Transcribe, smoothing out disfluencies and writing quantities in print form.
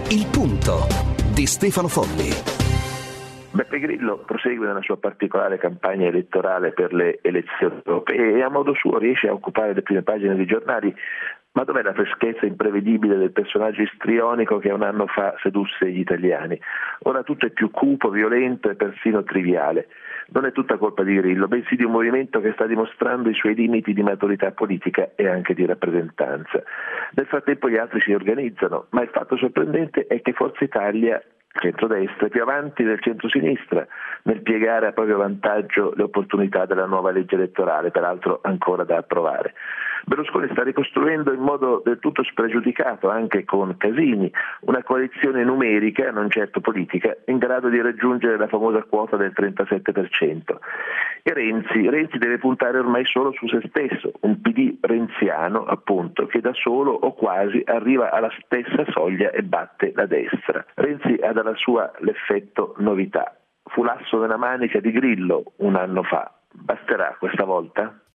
Il punto di Stefano Folli. Beppe Grillo prosegue nella sua particolare campagna elettorale per le elezioni europee e a modo suo riesce a occupare le prime pagine dei giornali. Ma dov'è la freschezza imprevedibile del personaggio istrionico che un anno fa sedusse gli italiani? Ora tutto è più cupo, violento e persino triviale. Non è tutta colpa di Grillo, bensì di un movimento che sta dimostrando i suoi limiti di maturità politica e anche di rappresentanza. Nel frattempo gli altri si organizzano, ma il fatto sorprendente è che Forza Italia, centrodestra, è più avanti del centrosinistra nel piegare a proprio vantaggio le opportunità della nuova legge elettorale, peraltro ancora da approvare. Berlusconi sta ricostruendo in modo del tutto spregiudicato, anche con Casini, una coalizione numerica, non certo politica, in grado di raggiungere la famosa quota del 37%. E Renzi deve puntare ormai solo su se stesso, un PD renziano, appunto, che da solo o quasi arriva alla stessa soglia e batte la destra. Renzi ha dalla sua l'effetto novità. Fu l'asso nella manica di Grillo un anno fa. Basterà questa volta?